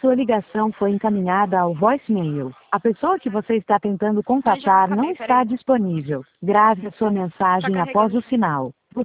Sua ligação foi encaminhada ao voicemail. A pessoa que você está tentando contatar não está disponível. Grave a sua mensagem após o sinal.